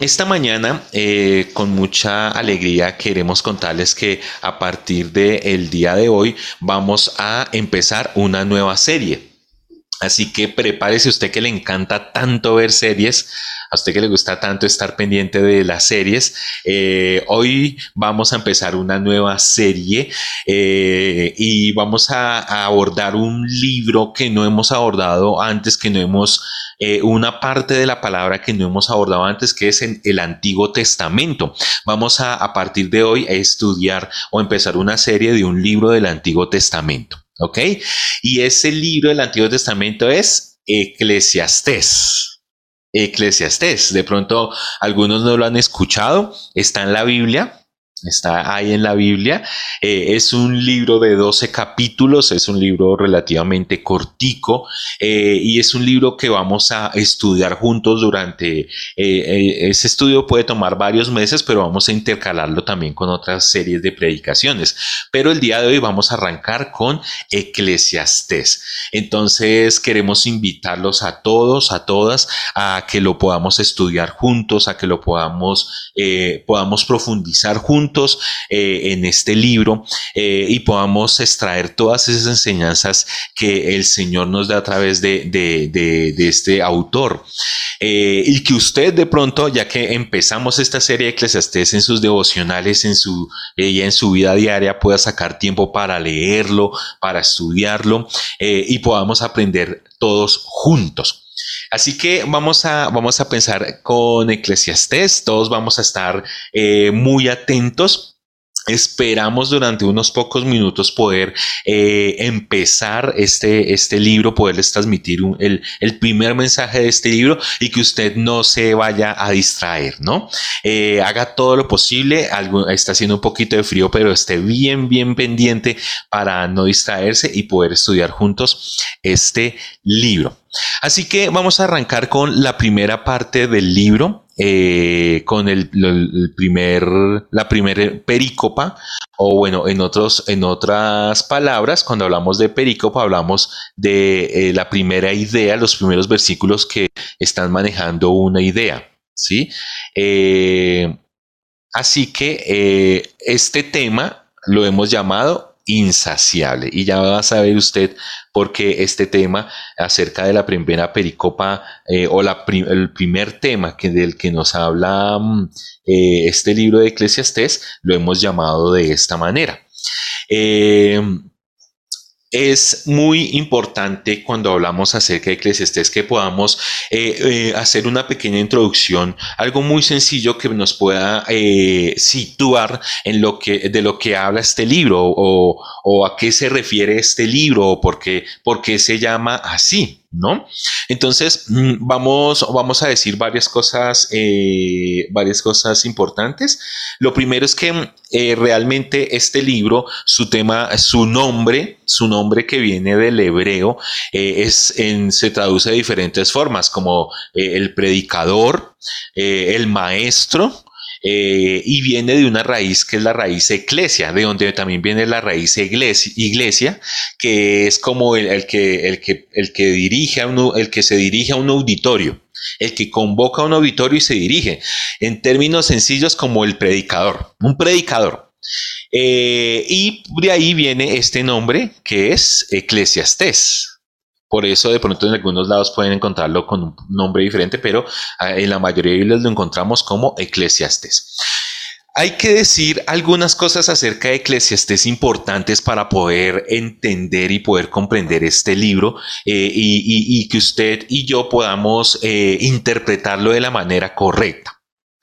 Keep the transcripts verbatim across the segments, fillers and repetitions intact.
Esta mañana, eh, con mucha alegría, queremos contarles que a partir del día de hoy vamos a empezar una nueva serie. Así que prepárese usted que le encanta tanto ver series, a usted que le gusta tanto estar pendiente de las series. Eh, hoy vamos a empezar una nueva serie eh, y vamos a, a, abordar un libro que no hemos abordado antes, que no hemos, eh, una parte de la palabra que no hemos abordado antes, que es en el Antiguo Testamento. Vamos a, a partir de hoy a estudiar o empezar una serie de un libro del Antiguo Testamento. ¿Ok? Y ese libro del Antiguo Testamento es Eclesiastés. Eclesiastés. De pronto algunos no lo han escuchado. Está en la Biblia. Está ahí en la Biblia. Eh, es un libro de doce capítulos, es un libro relativamente cortico eh, y es un libro que vamos a estudiar juntos durante, eh, eh, ese estudio puede tomar varios meses, pero vamos a intercalarlo también con otras series de predicaciones. Pero el día de hoy vamos a arrancar con Eclesiastés. Entonces queremos invitarlos a todos, a todas, a que lo podamos estudiar juntos, a que lo podamos, eh, podamos profundizar juntos Eh, en este libro eh, y podamos extraer todas esas enseñanzas que el Señor nos da a través de, de, de, de este autor. Eh, y que usted de pronto, ya que empezamos esta serie de Eclesiastés en sus devocionales, en su, eh, en su vida diaria, pueda sacar tiempo para leerlo, para estudiarlo eh, y podamos aprender todos juntos. Así que vamos a, vamos a pensar con Eclesiastés, todos vamos a estar eh, muy atentos. Esperamos durante unos pocos minutos poder eh, empezar este, este libro, poderles transmitir un, el, el primer mensaje de este libro y que usted no se vaya a distraer, ¿no? Eh, haga todo lo posible, algo, está haciendo un poquito de frío, pero esté bien, bien pendiente para no distraerse y poder estudiar juntos este libro. Así que vamos a arrancar con la primera parte del libro. Eh, con el, el primer, la primera perícopa, o bueno, en, otros, en otras palabras, cuando hablamos de perícopa, hablamos de eh, la primera idea, los primeros versículos que están manejando una idea, ¿sí? Eh, así que eh, este tema lo hemos llamado insaciable y ya va a saber usted por qué este tema acerca de la primera pericopa eh, o la prim el primer tema que del que nos habla eh, este libro de Eclesiastés lo hemos llamado de esta manera. Eh, Es muy importante cuando hablamos acerca de Eclesiastés que podamos eh, eh, hacer una pequeña introducción, algo muy sencillo que nos pueda eh, situar en lo que, de lo que habla este libro o, o a qué se refiere este libro o por qué, por qué se llama así, ¿no? Entonces vamos, vamos a decir varias cosas, eh, varias cosas importantes. Lo primero es que eh, realmente este libro, su tema, su nombre, su nombre que viene del hebreo, eh, es en, se traduce de diferentes formas, como eh, el predicador, eh, el maestro. Eh, y viene de una raíz que es la raíz eclesia, de donde también viene la raíz iglesia, iglesia que es como el, el, que, el, que, el, que dirige a un, el que se dirige a un auditorio, el que convoca a un auditorio y se dirige, en términos sencillos como el predicador, un predicador. Eh, y de ahí viene este nombre que es Eclesiastés. Por eso de pronto en algunos lados pueden encontrarlo con un nombre diferente, pero en la mayoría de Biblias lo encontramos como Eclesiastés. Hay que decir algunas cosas acerca de Eclesiastés importantes para poder entender y poder comprender este libro eh, y, y, y que usted y yo podamos eh, interpretarlo de la manera correcta.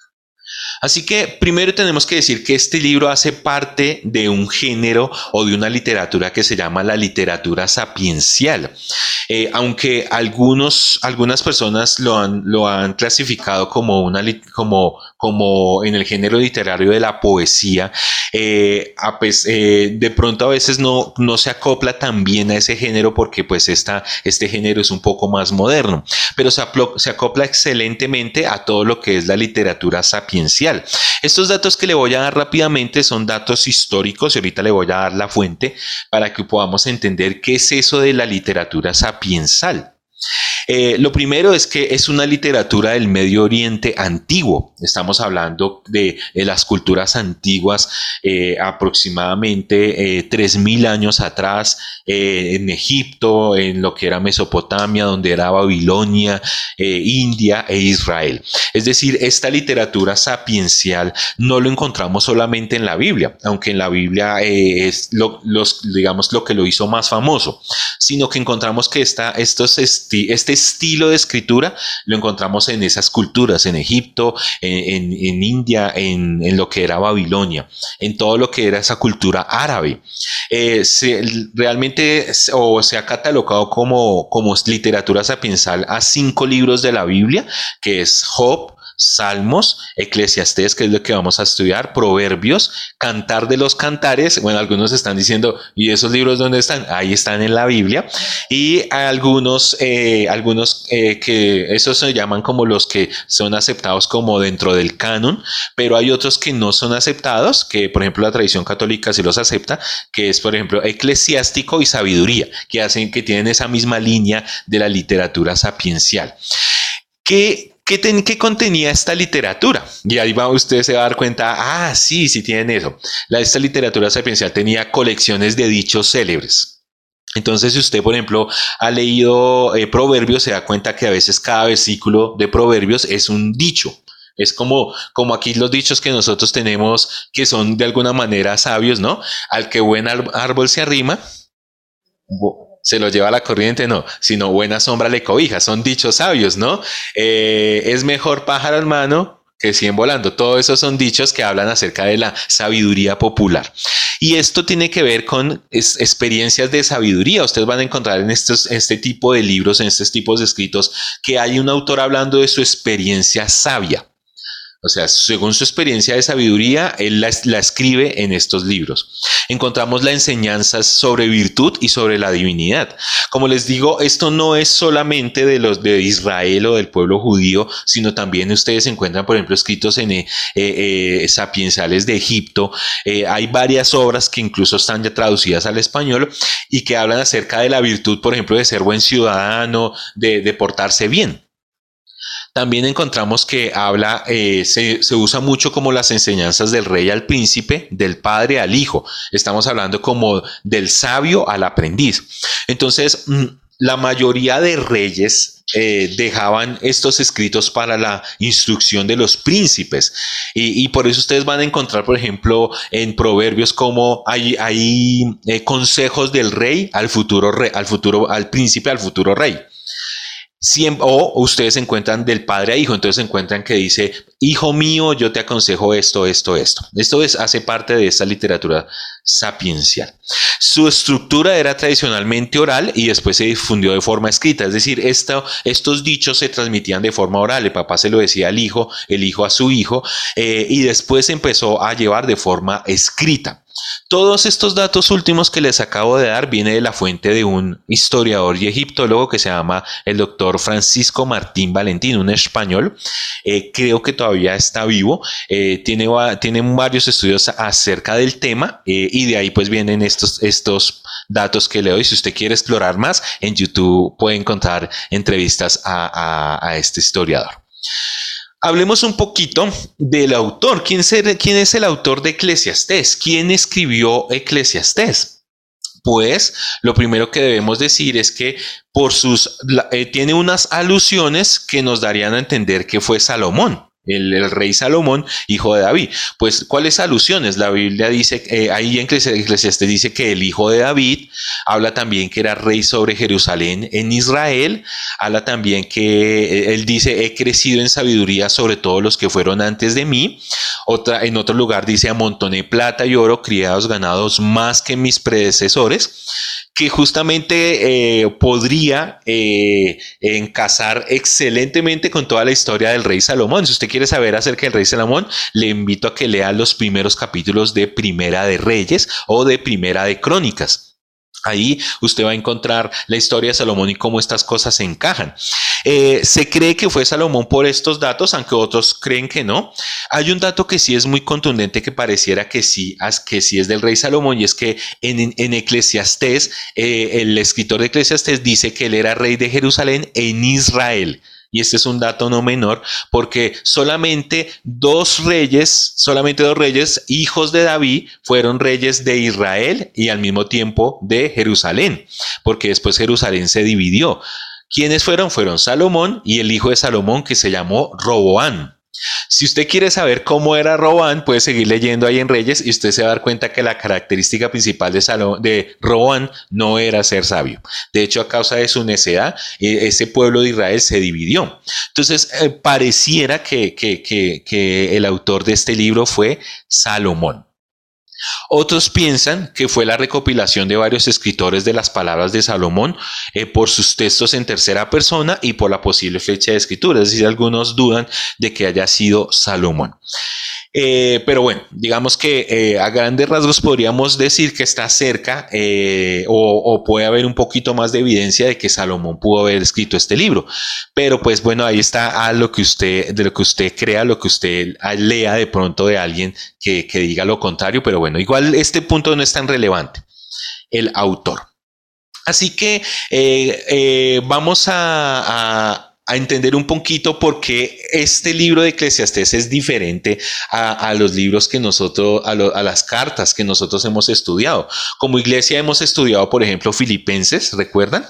Así que primero tenemos que decir que este libro hace parte de un género o de una literatura que se llama la literatura sapiencial. Eh, aunque algunos, algunas personas lo han, lo han clasificado como, una, como, como en el género literario de la poesía, eh, a, pues, eh, de pronto a veces no, no se acopla tan bien a ese género porque pues esta, este género es un poco más moderno, pero se, se acopla excelentemente a todo lo que es la literatura sapiencial. Estos datos que le voy a dar rápidamente son datos históricos y ahorita le voy a dar la fuente para que podamos entender qué es eso de la literatura sapiensal. Eh, lo primero es que es una literatura del Medio Oriente antiguo. Estamos hablando de, de las culturas antiguas, eh, aproximadamente eh, tres mil años atrás, eh, en Egipto, en lo que era Mesopotamia, donde era Babilonia, eh, India e Israel. Es decir, esta literatura sapiencial no lo encontramos solamente en la Biblia, aunque en la Biblia eh, es lo, los, digamos, lo que lo hizo más famoso, sino que encontramos que esta, estos esti este estilo de escritura lo encontramos en esas culturas, en Egipto, en, en, en India, en, en lo que era Babilonia, en todo lo que era esa cultura árabe. Eh, se, realmente o se ha catalogado como, como literatura sapiencial a cinco libros de la Biblia, que es Job, Salmos, Eclesiastés, que es lo que vamos a estudiar, Proverbios, Cantar de los Cantares. Bueno, algunos están diciendo, ¿y esos libros dónde están? Ahí están en la Biblia. Y algunos, eh, algunos eh, que esos se llaman como los que son aceptados como dentro del canon, pero hay otros que no son aceptados, que por ejemplo la tradición católica sí los acepta, que es por ejemplo Eclesiástico y Sabiduría, que hacen que tienen esa misma línea de la literatura sapiencial. ¿Qué ¿Qué, ten, ¿Qué contenía esta literatura? Y ahí va, usted se va a dar cuenta, ah, sí, sí tienen eso. La, esta literatura sapiencial tenía colecciones de dichos célebres. Entonces, si usted, por ejemplo, ha leído eh, Proverbios, se da cuenta que a veces cada versículo de Proverbios es un dicho. Es como, como aquí los dichos que nosotros tenemos que son de alguna manera sabios, ¿no? Al que buen árbol se arrima, se lo lleva a la corriente, no, sino buena sombra le cobija, son dichos sabios, ¿no? Eh, es mejor pájaro en mano que cien volando. Todo eso son dichos que hablan acerca de la sabiduría popular. Y esto tiene que ver con es, experiencias de sabiduría. Ustedes van a encontrar en estos, este tipo de libros, en estos tipos de escritos, que hay un autor hablando de su experiencia sabia. O sea, según su experiencia de sabiduría, él la, la escribe en estos libros. Encontramos las enseñanzas sobre virtud y sobre la divinidad. Como les digo, esto no es solamente de los de Israel o del pueblo judío, sino también ustedes encuentran, por ejemplo, escritos en eh, eh, sapienciales de Egipto. Eh, hay varias obras que incluso están ya traducidas al español y que hablan acerca de la virtud, por ejemplo, de ser buen ciudadano, de, de portarse bien. También encontramos que habla, eh, se, se usa mucho como las enseñanzas del rey al príncipe, del padre al hijo. Estamos hablando como del sabio al aprendiz. Entonces, la mayoría de reyes eh, dejaban estos escritos para la instrucción de los príncipes. Y, y por eso ustedes van a encontrar, por ejemplo, en Proverbios como hay, hay eh, consejos del rey al futuro rey, al futuro, al príncipe, al futuro rey. Siempre, o ustedes encuentran del padre a hijo, entonces encuentran que dice, hijo mío, yo te aconsejo esto, esto, esto. Esto es, hace parte de esta literatura sapiencial. Su estructura era tradicionalmente oral y después se difundió de forma escrita, es decir, esto, estos dichos se transmitían de forma oral, el papá se lo decía al hijo, el hijo a su hijo, eh, y después se empezó a llevar de forma escrita. Todos estos datos últimos que les acabo de dar viene de la fuente de un historiador y egiptólogo que se llama el doctor Francisco Martín Valentín, un español, eh, creo que todavía está vivo, eh, tiene, tiene varios estudios acerca del tema eh, y de ahí pues vienen estos, estos datos que le doy. Si usted quiere explorar más, en YouTube puede encontrar entrevistas a, a, a este historiador. Hablemos un poquito del autor. ¿Quién, ser, ¿Quién es el autor de Eclesiastés? ¿Quién escribió Eclesiastés? Pues lo primero que debemos decir es que por sus, eh, tiene unas alusiones que nos darían a entender que fue Salomón. El, el rey Salomón, hijo de David. Pues, ¿cuáles alusiones? La Biblia dice, eh, ahí en Eclesiastés dice que el hijo de David, habla también que era rey sobre Jerusalén en Israel, habla también que eh, él dice, he crecido en sabiduría sobre todos los que fueron antes de mí. Otra, en otro lugar dice, amontoné plata y oro, criados ganados más que mis predecesores, que justamente eh, podría eh, encasar excelentemente con toda la historia del rey Salomón. Si usted quiere saber acerca del rey Salomón, le invito a que lea los primeros capítulos de Primera de Reyes o de Primera de Crónicas. Ahí usted va a encontrar la historia de Salomón y cómo estas cosas se encajan. Eh, se cree que fue Salomón por estos datos, aunque otros creen que no. Hay un dato que sí es muy contundente, que pareciera que sí, que sí es del rey Salomón, y es que en, en Eclesiastés, eh, el escritor de Eclesiastés dice que él era rey de Jerusalén en Israel. Y este es un dato no menor, porque solamente dos reyes, solamente dos reyes, hijos de David, fueron reyes de Israel y al mismo tiempo de Jerusalén, porque después Jerusalén se dividió. ¿Quiénes fueron? Fueron Salomón y el hijo de Salomón, que se llamó Roboán. Si usted quiere saber cómo era Roboán, puede seguir leyendo ahí en Reyes y usted se va a dar cuenta que la característica principal de, Salomón, de Roboán no era ser sabio. De hecho, a causa de su necedad, ese pueblo de Israel se dividió. Entonces, eh, pareciera que, que, que, que el autor de este libro fue Salomón. Otros piensan que fue la recopilación de varios escritores de las palabras de Salomón eh, por sus textos en tercera persona y por la posible fecha de escritura. Es decir, algunos dudan de que haya sido Salomón. Eh, pero bueno, digamos que eh, a grandes rasgos podríamos decir que está cerca eh, o, o puede haber un poquito más de evidencia de que Salomón pudo haber escrito este libro. Pero pues bueno, ahí está a lo que usted, de lo que usted crea, lo que usted lea de pronto de alguien que, que diga lo contrario. Pero bueno, igual este punto no es tan relevante. El autor. Así que eh, eh, vamos a, a a entender un poquito por qué este libro de Eclesiastés es diferente a, a los libros que nosotros, a, lo, a las cartas que nosotros hemos estudiado. Como iglesia hemos estudiado, por ejemplo, Filipenses, ¿recuerdan?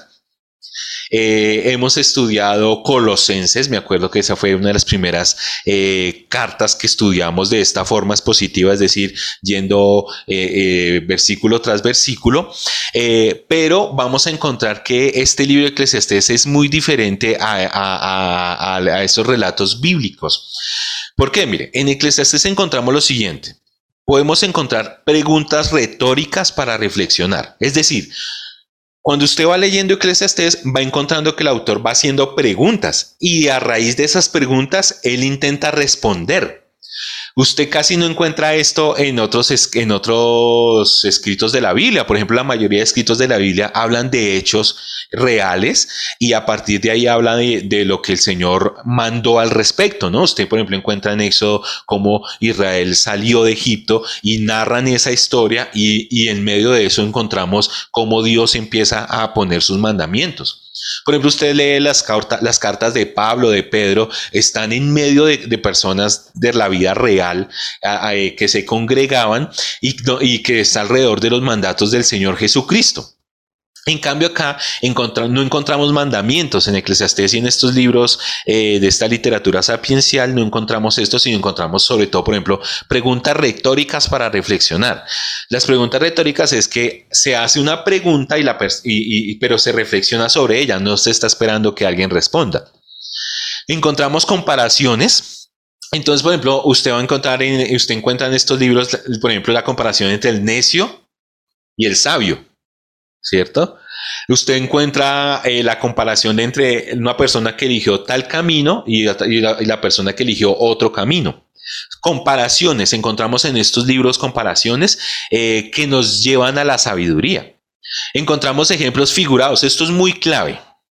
Eh, hemos estudiado Colosenses, me acuerdo que esa fue una de las primeras eh, cartas que estudiamos de esta forma expositiva, es decir, yendo eh, eh, versículo tras versículo, eh, pero vamos a encontrar que este libro de Eclesiastés es muy diferente a, a, a, a esos relatos bíblicos. ¿Por qué? Mire, en Eclesiastés encontramos lo siguiente. Podemos encontrar preguntas retóricas para reflexionar, es decir, cuando usted va leyendo Eclesiastés, va encontrando que el autor va haciendo preguntas y a raíz de esas preguntas, él intenta responder. Usted casi no encuentra esto en otros, en otros escritos de la Biblia. Por ejemplo, la mayoría de escritos de la Biblia hablan de hechos reales y a partir de ahí habla de, de lo que el Señor mandó al respecto, ¿no? Usted, por ejemplo, encuentra en Éxodo cómo Israel salió de Egipto y narran esa historia y, y en medio de eso encontramos cómo Dios empieza a poner sus mandamientos. Por ejemplo, usted lee las, carta, las cartas de Pablo, de Pedro, están en medio de, de personas de la vida real a, a, que se congregaban y, y que está alrededor de los mandatos del Señor Jesucristo. En cambio acá encontra, no encontramos mandamientos en Eclesiastés y en estos libros eh, de esta literatura sapiencial no encontramos esto, sino encontramos sobre todo, por ejemplo, preguntas retóricas para reflexionar. Las preguntas retóricas es que se hace una pregunta y la y, y, pero se reflexiona sobre ella, no se está esperando que alguien responda. Encontramos comparaciones. Entonces, por ejemplo, usted va a encontrar, en, usted encuentra en estos libros, por ejemplo, la comparación entre el necio y el sabio. ¿Cierto? Usted encuentra eh, la comparación entre una persona que eligió tal camino y la, y, la, y la persona que eligió otro camino. Comparaciones, encontramos en estos libros comparaciones eh, que nos llevan a la sabiduría. Encontramos ejemplos figurados, esto es muy clave.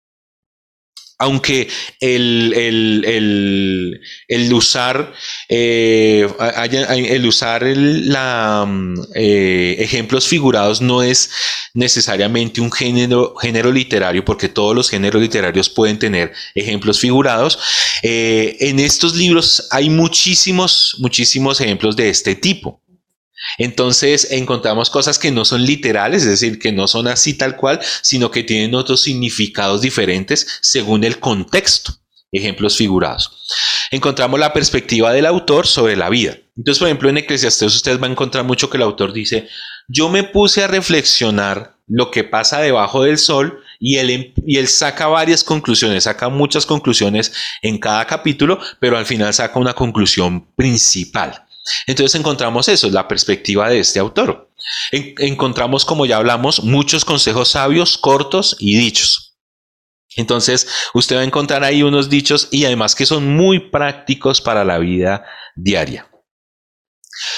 Aunque el, el, el, el usar, eh, el usar el, la, eh, ejemplos figurados no es necesariamente un género, género literario, porque todos los géneros literarios pueden tener ejemplos figurados. Eh, en estos libros hay muchísimos, muchísimos ejemplos de este tipo. Entonces encontramos cosas que no son literales, es decir, que no son así tal cual, sino que tienen otros significados diferentes según el contexto. Ejemplos figurados. Encontramos la perspectiva del autor sobre la vida. Entonces, por ejemplo, en Eclesiastés usted va a encontrar mucho que el autor dice, yo me puse a reflexionar lo que pasa debajo del sol y él, y él saca varias conclusiones, saca muchas conclusiones en cada capítulo, pero al final saca una conclusión principal. Entonces encontramos eso, la perspectiva de este autor. En, encontramos, como ya hablamos, muchos consejos sabios, cortos y dichos. Entonces usted va a encontrar ahí unos dichos y además que son muy prácticos para la vida diaria.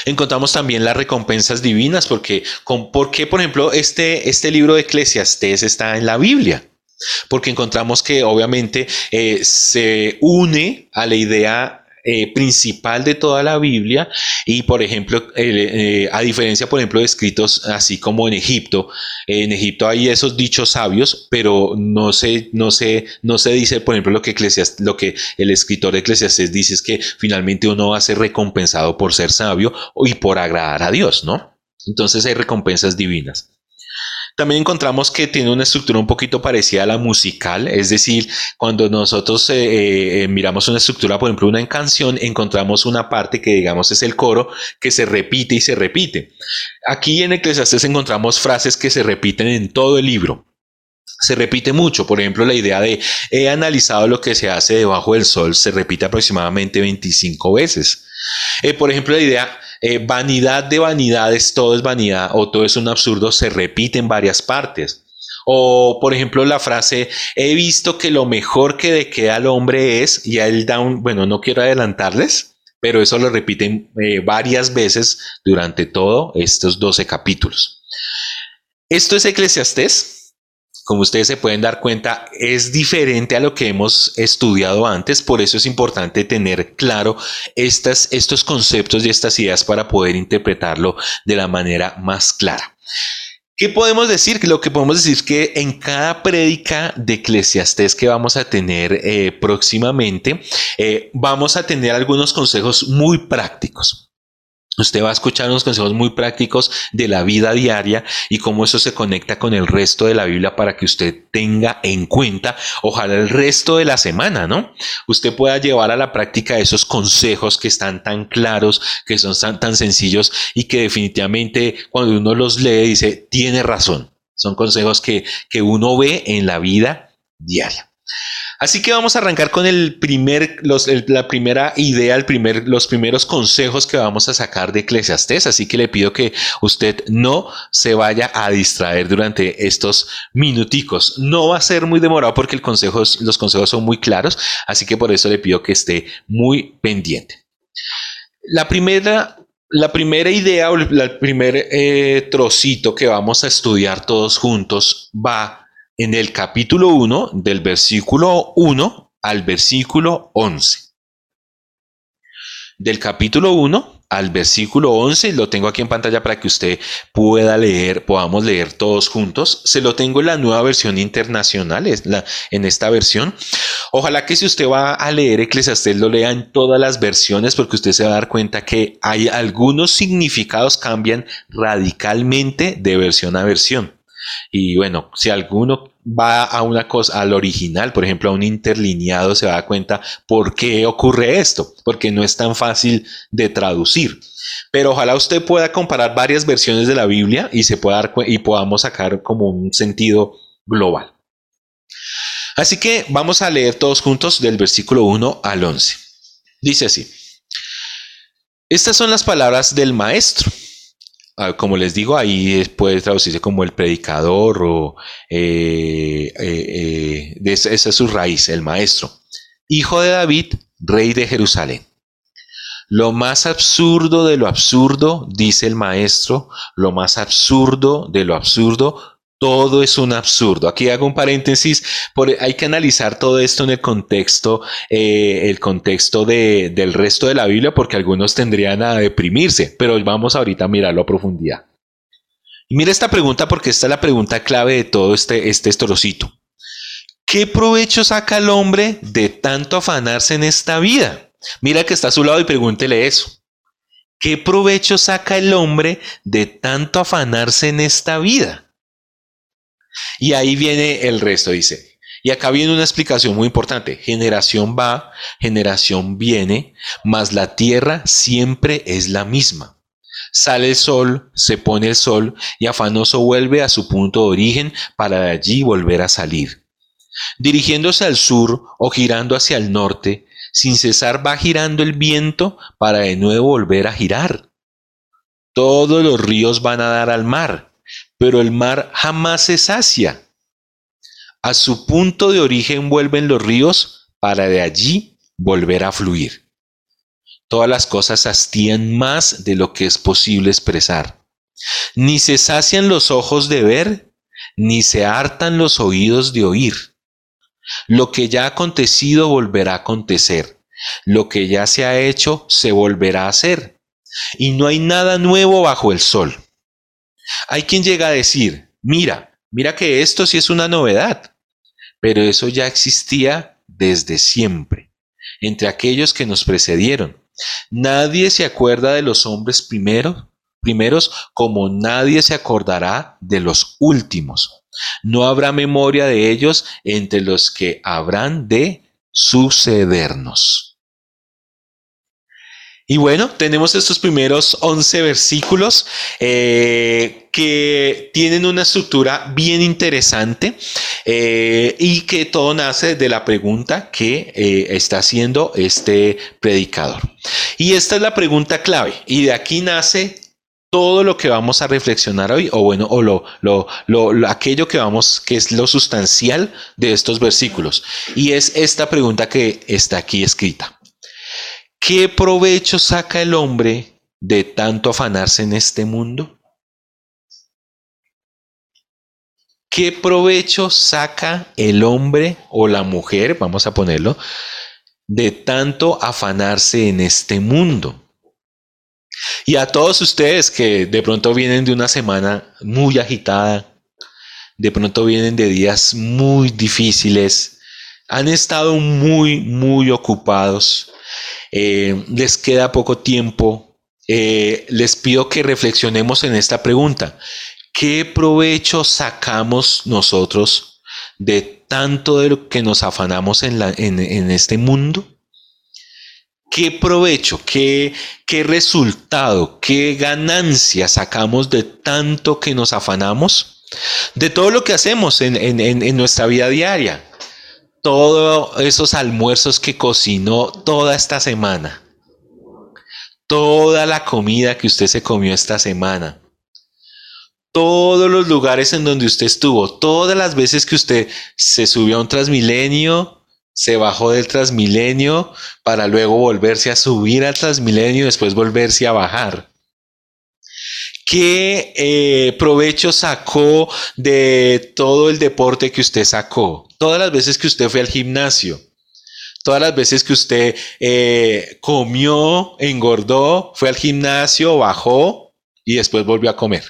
Encontramos también las recompensas divinas, porque, con, ¿por qué, por ejemplo, este, este libro de Eclesiastés está en la Biblia? Porque encontramos que obviamente eh, se une a la idea eh, principal de toda la Biblia y, por ejemplo, eh, eh, a diferencia, por ejemplo, de escritos así como en Egipto, eh, en Egipto hay esos dichos sabios, pero no se, no se, no se dice, por ejemplo, lo que, Eclesiast lo que el escritor de Eclesiastés dice es que finalmente uno va a ser recompensado por ser sabio y por agradar a Dios, ¿no? Entonces hay recompensas divinas. También encontramos que tiene una estructura un poquito parecida a la musical, es decir, cuando nosotros eh, eh, miramos una estructura, por ejemplo, una canción, encontramos una parte que digamos es el coro, que se repite y se repite. Aquí en Eclesiastés encontramos frases que se repiten en todo el libro. Se repite mucho, por ejemplo, la idea de he analizado lo que se hace debajo del sol, se repite aproximadamente veinticinco veces. Eh, por ejemplo, la idea eh, vanidad de vanidades, todo es vanidad o todo es un absurdo, se repite en varias partes. O, por ejemplo, la frase, he visto que lo mejor que le queda al hombre es, y a él da un, bueno, no quiero adelantarles, pero eso lo repiten eh, varias veces durante todos estos doce capítulos. Esto es Eclesiastés. Como ustedes se pueden dar cuenta, es diferente a lo que hemos estudiado antes, por eso es importante tener claro estas, estos conceptos y estas ideas para poder interpretarlo de la manera más clara. ¿Qué podemos decir? Lo que podemos decir es que en cada prédica de Eclesiastés que vamos a tener eh, próximamente, eh, vamos a tener algunos consejos muy prácticos. Usted va a escuchar unos consejos muy prácticos de la vida diaria y cómo eso se conecta con el resto de la Biblia para que usted tenga en cuenta, ojalá el resto de la semana, ¿no? Usted pueda llevar a la práctica esos consejos que están tan claros, que son tan, tan sencillos y que definitivamente cuando uno los lee dice, tiene razón. Son consejos que, que uno ve en la vida diaria. Así que vamos a arrancar con el primer, los, el, la primera idea, el primer, los primeros consejos que vamos a sacar de Eclesiastés. Así que le pido que usted no se vaya a distraer durante estos minuticos. No va a ser muy demorado porque el consejo, los consejos son muy claros. Así que por eso le pido que esté muy pendiente. La primera, la primera idea o el primer eh, trocito que vamos a estudiar todos juntos va en el capítulo uno, del versículo uno al versículo once. Del capítulo uno al versículo once, lo tengo aquí en pantalla para que usted pueda leer, podamos leer todos juntos. Se lo tengo en la nueva versión internacional, es la, en esta versión. Ojalá que si usted va a leer Eclesiastés lo lea en todas las versiones, porque usted se va a dar cuenta que hay algunos significados cambian radicalmente de versión a versión. Y bueno, si alguno va a una cosa, al original, por ejemplo, a un interlineado, se va a dar cuenta por qué ocurre esto, porque no es tan fácil de traducir. Pero ojalá usted pueda comparar varias versiones de la Biblia y se pueda dar y podamos sacar como un sentido global. Así que vamos a leer todos juntos del versículo uno al once. Dice así: estas son las palabras del maestro. Como les digo, ahí puede traducirse como el predicador o eh, eh, eh, esa es su raíz, el maestro. Hijo de David, rey de Jerusalén. Lo más absurdo de lo absurdo, dice el maestro, lo más absurdo de lo absurdo, todo es un absurdo. Aquí hago un paréntesis, por, hay que analizar todo esto en el contexto, eh, el contexto de, del resto de la Biblia, porque algunos tendrían a deprimirse, pero vamos ahorita a mirarlo a profundidad. Y mira esta pregunta, porque esta es la pregunta clave de todo este, este trocito. ¿Qué provecho saca el hombre de tanto afanarse en esta vida? Mira que está a su lado y pregúntele eso. ¿Qué provecho saca el hombre de tanto afanarse en esta vida? Y ahí viene el resto, dice. Y acá viene una explicación muy importante. Generación va, generación viene, mas la tierra siempre es la misma. Sale el sol, se pone el sol, y afanoso vuelve a su punto de origen para de allí volver a salir. Dirigiéndose al sur o girando hacia el norte, sin cesar va girando el viento para de nuevo volver a girar. Todos los ríos van a dar al mar, pero el mar jamás se sacia. A su punto de origen vuelven los ríos para de allí volver a fluir. Todas las cosas hastían más de lo que es posible expresar. Ni se sacian los ojos de ver, ni se hartan los oídos de oír. Lo que ya ha acontecido volverá a acontecer. Lo que ya se ha hecho se volverá a hacer. Y no hay nada nuevo bajo el sol. Hay quien llega a decir, mira, mira que esto sí es una novedad, pero eso ya existía desde siempre, entre aquellos que nos precedieron. Nadie se acuerda de los hombres primero, primeros como nadie se acordará de los últimos. No habrá memoria de ellos entre los que habrán de sucedernos. Y bueno, tenemos estos primeros once versículos eh, que tienen una estructura bien interesante eh, y que todo nace de la pregunta que eh, está haciendo este predicador. Y esta es la pregunta clave y de aquí nace todo lo que vamos a reflexionar hoy, o bueno, o lo, lo, lo, lo aquello que vamos, que es lo sustancial de estos versículos. Y es esta pregunta que está aquí escrita. ¿Qué provecho saca el hombre de tanto afanarse en este mundo? ¿Qué provecho saca el hombre o la mujer, vamos a ponerlo, de tanto afanarse en este mundo? Y a todos ustedes que de pronto vienen de una semana muy agitada, de pronto vienen de días muy difíciles, han estado muy, muy ocupados, eh, les queda poco tiempo, eh, les pido que reflexionemos en esta pregunta. ¿Qué provecho sacamos nosotros de tanto de lo que nos afanamos en, la, en, en este mundo? ¿Qué provecho, qué, qué resultado, qué ganancia sacamos de tanto que nos afanamos? De todo lo que hacemos en, en, en nuestra vida diaria. Todos esos almuerzos que cocinó toda esta semana. Toda la comida que usted se comió esta semana. Todos los lugares en donde usted estuvo. Todas las veces que usted se subió a un Transmilenio, se bajó del Transmilenio para luego volverse a subir al Transmilenio y después volverse a bajar. ¿Qué eh, provecho sacó de todo el deporte que usted sacó? Todas las veces que usted fue al gimnasio, todas las veces que usted eh, comió, engordó, fue al gimnasio, bajó y después volvió a comer.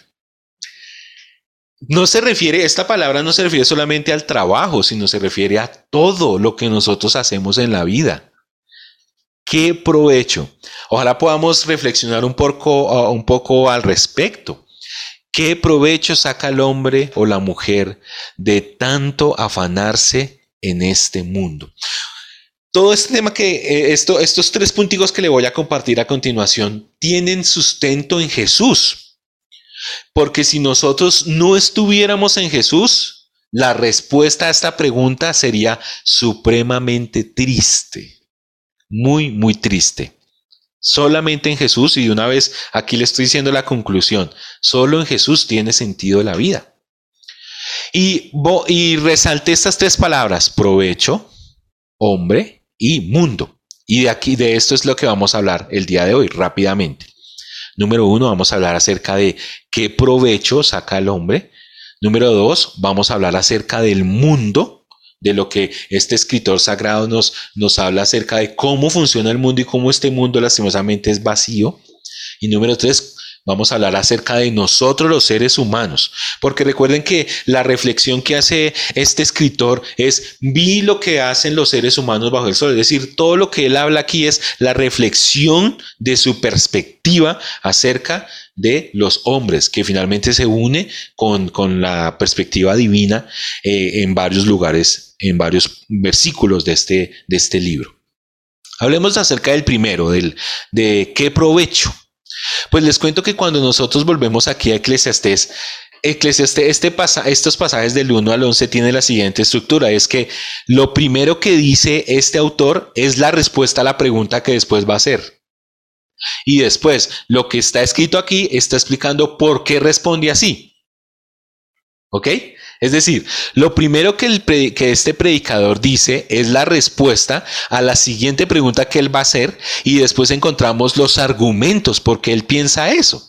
No se refiere, esta palabra no se refiere solamente al trabajo, sino se refiere a todo lo que nosotros hacemos en la vida. ¿Qué provecho? Ojalá podamos reflexionar un poco, un poco al respecto. ¿Qué provecho saca el hombre o la mujer de tanto afanarse en este mundo? Todo este tema que, eh, esto, estos tres punticos que le voy a compartir a continuación tienen sustento en Jesús. Porque si nosotros no estuviéramos en Jesús, la respuesta a esta pregunta sería supremamente triste. Muy, muy triste. Solamente en Jesús, y de una vez aquí le estoy diciendo la conclusión, solo en Jesús tiene sentido la vida. Y, y resalté estas tres palabras, provecho, hombre y mundo. Y de aquí, de esto es lo que vamos a hablar el día de hoy, rápidamente. Número uno, vamos a hablar acerca de qué provecho saca el hombre. Número dos, vamos a hablar acerca del mundo, de lo que este escritor sagrado nos, nos habla acerca de cómo funciona el mundo y cómo este mundo lastimosamente es vacío. Y número tres, vamos a hablar acerca de nosotros los seres humanos, porque recuerden que la reflexión que hace este escritor es, vi lo que hacen los seres humanos bajo el sol, es decir, todo lo que él habla aquí es la reflexión de su perspectiva acerca de los hombres, que finalmente se une con, con la perspectiva divina eh, en varios lugares, en varios versículos de este, de este libro. Hablemos acerca del primero, del, de qué provecho. Pues les cuento que cuando nosotros volvemos aquí a Eclesiastés, Eclesiastés este pasa, estos pasajes del uno al once tienen la siguiente estructura, es que lo primero que dice este autor es la respuesta a la pregunta que después va a hacer. Y después, lo que está escrito aquí está explicando por qué responde así. ¿Ok? Es decir, lo primero que, el pre- que este predicador dice es la respuesta a la siguiente pregunta que él va a hacer y después encontramos los argumentos por qué él piensa eso.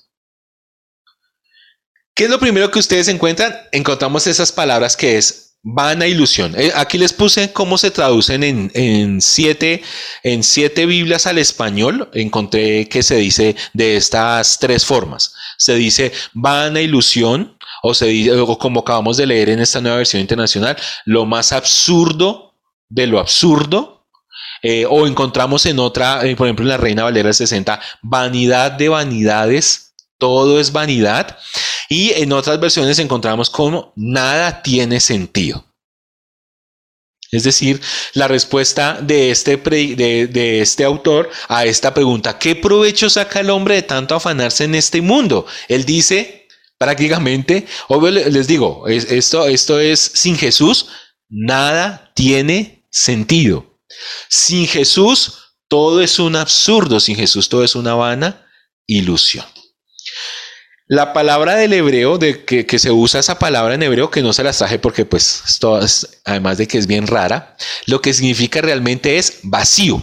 ¿Qué es lo primero que ustedes encuentran? Encontramos esas palabras que es vana ilusión. Eh, aquí les puse cómo se traducen en, en, siete, en siete Biblias al español. Encontré que se dice de estas tres formas. Se dice vana ilusión, o, se dice, o como acabamos de leer en esta nueva versión internacional, lo más absurdo de lo absurdo. Eh, o encontramos en otra, eh, por ejemplo en la Reina Valera sesenta, vanidad de vanidades, todo es vanidad. Y en otras versiones encontramos como nada tiene sentido. Es decir, la respuesta de este, pre, de, de este autor a esta pregunta, ¿qué provecho saca el hombre de tanto afanarse en este mundo? Él dice prácticamente, obvio les digo, es, esto, esto es sin Jesús, nada tiene sentido. Sin Jesús todo es un absurdo, sin Jesús todo es una vana ilusión. La palabra del hebreo, de que, que se usa esa palabra en hebreo, que no se las traje porque pues esto es, además de que es bien rara, lo que significa realmente es vacío.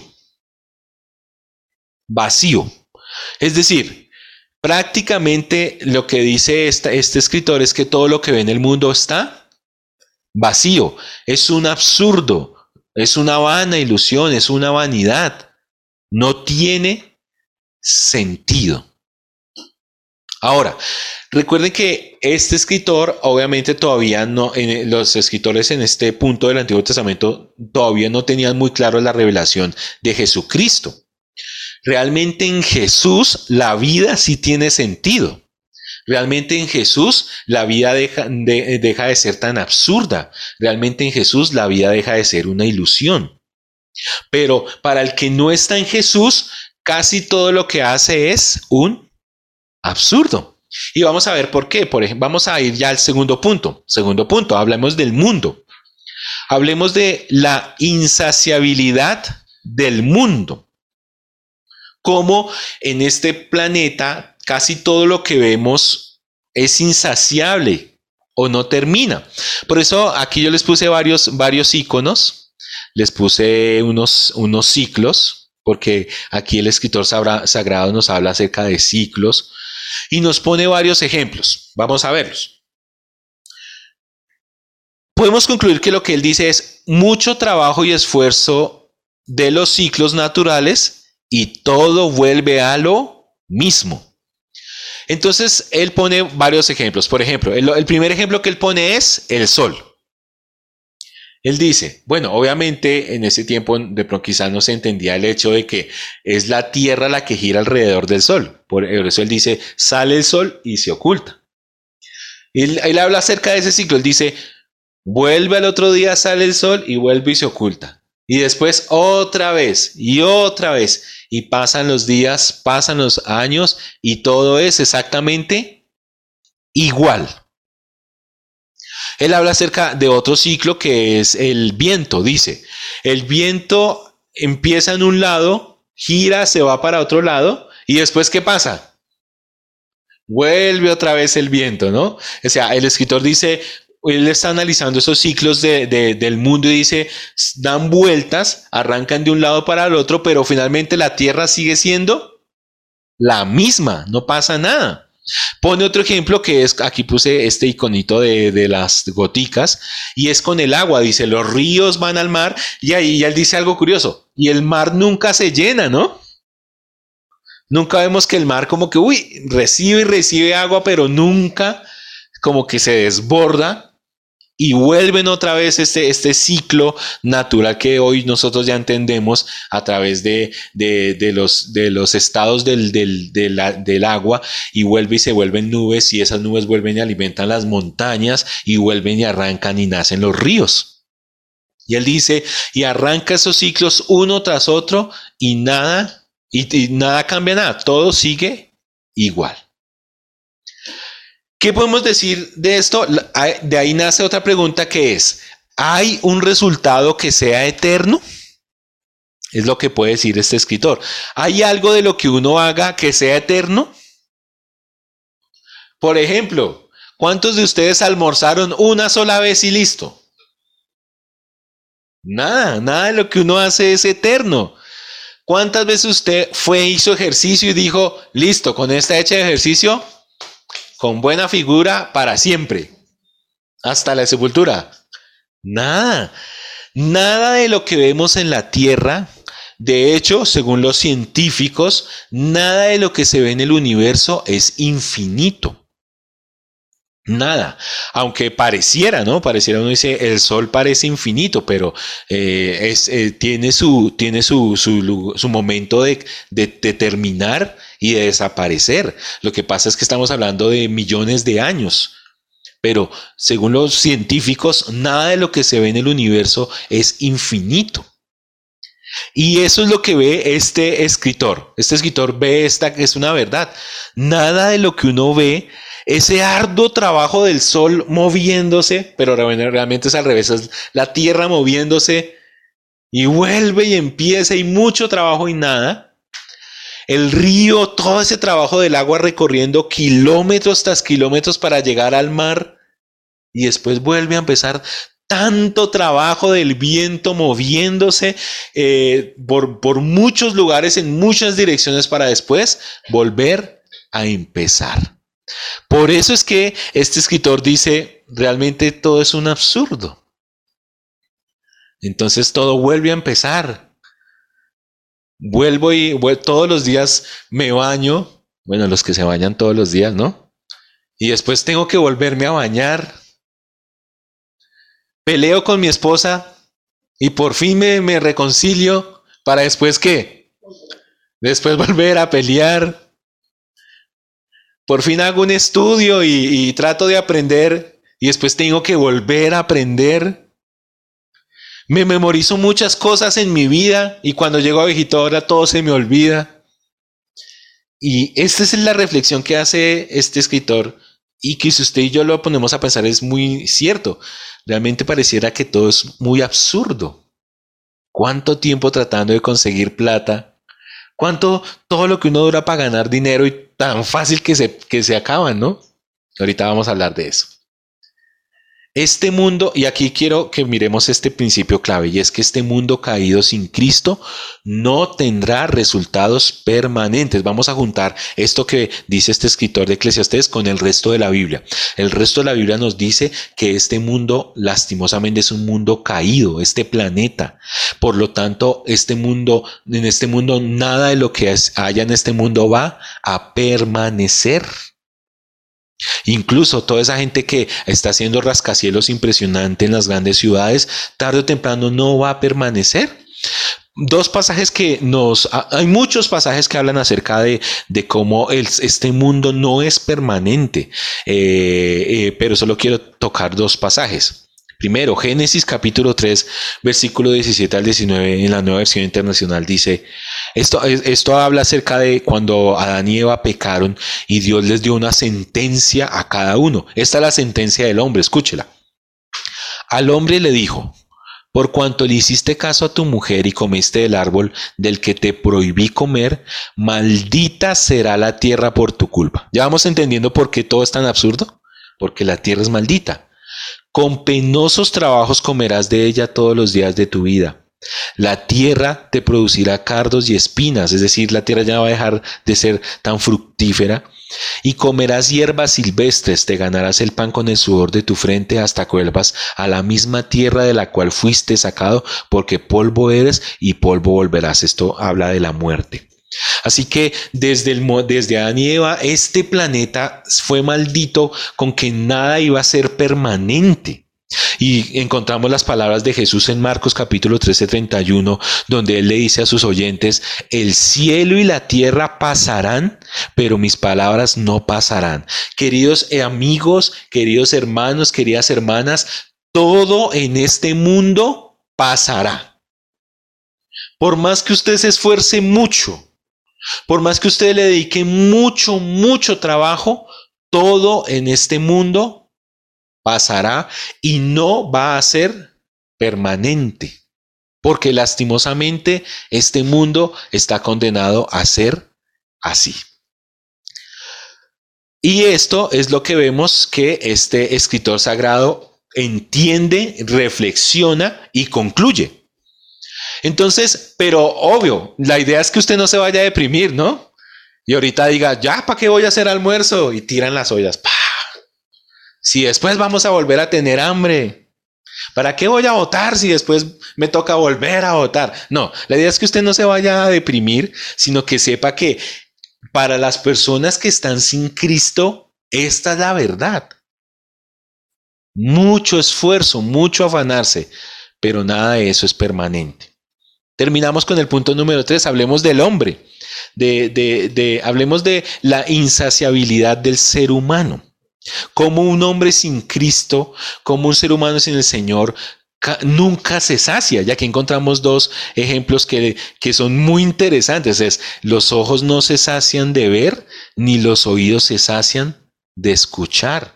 Vacío. Es decir, prácticamente lo que dice esta, este escritor es que todo lo que ve en el mundo está vacío. Es un absurdo, es una vana ilusión, es una vanidad. No tiene sentido. Ahora, recuerden que este escritor, obviamente todavía no, en, los escritores en este punto del Antiguo Testamento todavía no tenían muy claro la revelación de Jesucristo. Realmente en Jesús la vida sí tiene sentido. Realmente en Jesús la vida deja de, deja de ser tan absurda. Realmente en Jesús la vida deja de ser una ilusión. Pero para el que no está en Jesús, casi todo lo que hace es un absurdo. Y vamos a ver por qué. Por ejemplo, vamos a ir ya al segundo punto. Segundo punto, hablemos del mundo. Hablemos de la insaciabilidad del mundo. Cómo en este planeta casi todo lo que vemos es insaciable o no termina. Por eso aquí yo les puse varios, varios iconos. Les puse unos, unos ciclos, porque aquí el escritor sagrado nos habla acerca de ciclos. Y nos pone varios ejemplos. Vamos a verlos. Podemos concluir que lo que él dice es mucho trabajo y esfuerzo de los ciclos naturales y todo vuelve a lo mismo. Entonces, él pone varios ejemplos. Por ejemplo, el, el primer ejemplo que él pone es el sol. Él dice, bueno, obviamente en ese tiempo de pronto quizás no se entendía el hecho de que es la Tierra la que gira alrededor del Sol. Por eso él dice, sale el Sol y se oculta. Él, él habla acerca de ese ciclo. Él dice, vuelve al otro día, sale el Sol y vuelve y se oculta. Y después otra vez y otra vez. Y pasan los días, pasan los años y todo es exactamente igual. Él habla acerca de otro ciclo que es el viento. Dice, el viento empieza en un lado, gira, se va para otro lado y después ¿qué pasa? Vuelve otra vez el viento, ¿no? O sea, el escritor dice, él está analizando esos ciclos de, de, del mundo y dice, dan vueltas, arrancan de un lado para el otro, pero finalmente la Tierra sigue siendo la misma, no pasa nada. Pone otro ejemplo que es, aquí puse este iconito de, de las goticas, y es con el agua. Dice, los ríos van al mar, y ahí ya él dice algo curioso, y el mar nunca se llena, ¿no? Nunca vemos que el mar como que, uy, recibe y recibe agua, pero nunca como que se desborda. Y vuelven otra vez este, este ciclo natural que hoy nosotros ya entendemos a través de, de, de, los, de los estados del, del, de la, del agua, y vuelve y se vuelven nubes, y esas nubes vuelven y alimentan las montañas y vuelven y arrancan y nacen los ríos. Y él dice, y arranca esos ciclos uno tras otro y nada, y, y nada cambia nada, todo sigue igual. ¿Qué podemos decir de esto? De ahí nace otra pregunta que es, ¿hay un resultado que sea eterno? Es lo que puede decir este escritor. ¿Hay algo de lo que uno haga que sea eterno? Por ejemplo, ¿Cuántos de ustedes almorzaron una sola vez y listo? Nada, nada de lo que uno hace es eterno. ¿Cuántas veces usted fue, hizo ejercicio y dijo, listo, con esta hecha de ejercicio, con buena figura para siempre, hasta la sepultura? Nada, nada de lo que vemos en la tierra. De hecho, según los científicos, nada de lo que se ve en el universo es infinito. Nada, aunque pareciera, ¿no? Pareciera, uno dice, el sol parece infinito, pero eh, es, eh, tiene, su, tiene su, su, su momento de, de, de terminar y de desaparecer. Lo que pasa es que estamos hablando de millones de años. Pero según los científicos, nada de lo que se ve en el universo es infinito. Y eso es lo que ve este escritor. Este escritor ve esta, es una verdad. Nada de lo que uno ve, ese arduo trabajo del sol moviéndose, pero realmente es al revés, es la tierra moviéndose y vuelve y empieza y mucho trabajo y nada. El río, todo ese trabajo del agua recorriendo kilómetros tras kilómetros para llegar al mar y después vuelve a empezar. Tanto trabajo del viento moviéndose eh, por, por muchos lugares, en muchas direcciones para después volver a empezar. Por eso es que este escritor dice, realmente todo es un absurdo. Entonces todo vuelve a empezar. Vuelvo y vuelvo, todos los días me baño, bueno, los que se bañan todos los días, ¿no? Y después tengo que volverme a bañar. Peleo con mi esposa y por fin me, me reconcilio para después ¿qué? Después volver a pelear. Por fin hago un estudio y, y trato de aprender y después tengo que volver a aprender. Me memorizo muchas cosas en mi vida y cuando llego a viejito ahora todo se me olvida. Y esta es la reflexión que hace este escritor y que si usted y yo lo ponemos a pensar es muy cierto. Realmente pareciera que todo es muy absurdo. ¿Cuánto tiempo tratando de conseguir plata? ¿Cuánto todo lo que uno dura para ganar dinero y tan fácil que se, que se acaban, ¿no? Ahorita vamos a hablar de eso. Este mundo, y aquí quiero que miremos este principio clave, y es que este mundo caído sin Cristo no tendrá resultados permanentes. Vamos a juntar esto que dice este escritor de Eclesiastés con el resto de la Biblia. El resto de la Biblia nos dice que este mundo, lastimosamente, es un mundo caído, este planeta. Por lo tanto, este mundo, en este mundo, nada de lo que haya en este mundo va a permanecer. Incluso toda esa gente que está haciendo rascacielos impresionante en las grandes ciudades, tarde o temprano no va a permanecer. Dos pasajes que nos... Hay muchos pasajes que hablan acerca de, de cómo el, este mundo no es permanente, eh, eh, pero solo quiero tocar dos pasajes. Primero, Génesis capítulo tres, versículo diecisiete al diecinueve, en la Nueva Versión Internacional dice, esto, esto habla acerca de cuando Adán y Eva pecaron y Dios les dio una sentencia a cada uno. Esta es la sentencia del hombre, escúchela. Al hombre le dijo, por cuanto le hiciste caso a tu mujer y comiste del árbol del que te prohibí comer, maldita será la tierra por tu culpa. ¿Ya vamos entendiendo por qué todo es tan absurdo? Porque la tierra es maldita. Con penosos trabajos comerás de ella todos los días de tu vida. La tierra te producirá cardos y espinas, es decir, la tierra ya no va a dejar de ser tan fructífera. Y comerás hierbas silvestres, te ganarás el pan con el sudor de tu frente hasta que vuelvas a la misma tierra de la cual fuiste sacado, porque polvo eres y polvo volverás. Esto habla de la muerte. Así que desde, el, desde Adán y Eva, este planeta fue maldito con que nada iba a ser permanente. Y encontramos las palabras de Jesús en Marcos capítulo trece, treinta y uno, donde él le dice a sus oyentes, el cielo y la tierra pasarán, pero mis palabras no pasarán. Queridos amigos, queridos hermanos, queridas hermanas, todo en este mundo pasará. Por más que usted se esfuerce mucho, por más que usted le dedique mucho, mucho trabajo, todo en este mundo pasará y no va a ser permanente. Porque lastimosamente este mundo está condenado a ser así. Y esto es lo que vemos que este escritor sagrado entiende, reflexiona y concluye. Entonces, pero obvio, la idea es que usted no se vaya a deprimir, ¿no? Y ahorita diga, ya, ¿para qué voy a hacer almuerzo? Y tiran las ollas. ¡Pah! Si después vamos a volver a tener hambre. ¿Para qué voy a votar si después me toca volver a votar? No, la idea es que usted no se vaya a deprimir, sino que sepa que para las personas que están sin Cristo, esta es la verdad. Mucho esfuerzo, mucho afanarse, pero nada de eso es permanente. Terminamos con el punto número tres, hablemos del hombre, de, de, de, hablemos de la insaciabilidad del ser humano. Como un hombre sin Cristo, como un ser humano sin el Señor, nunca se sacia. Ya que encontramos dos ejemplos que, que son muy interesantes. Es, los ojos no se sacian de ver, ni los oídos se sacian de escuchar.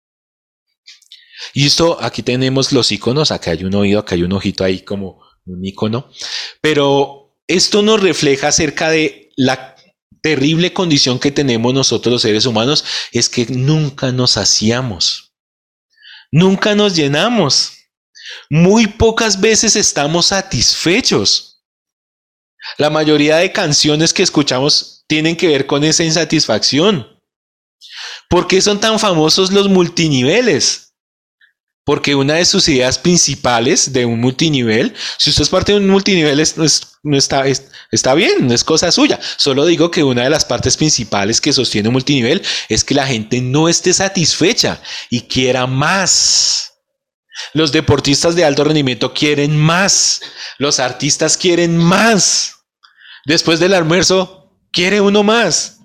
Y esto, aquí tenemos los iconos, acá hay un oído, acá hay un ojito ahí como un icono. Pero esto nos refleja acerca de la terrible condición que tenemos nosotros los seres humanos, es que nunca nos saciamos, nunca nos llenamos, muy pocas veces estamos satisfechos. La mayoría de canciones que escuchamos tienen que ver con esa insatisfacción. ¿Por qué son tan famosos los multiniveles? Porque una de sus ideas principales de un multinivel, si usted es parte de un multinivel, es, no, es, no está, es, está bien, no es cosa suya. Solo digo que una de las partes principales que sostiene un multinivel es que la gente no esté satisfecha y quiera más. Los deportistas de alto rendimiento quieren más. Los artistas quieren más. Después del almuerzo, quiere uno más.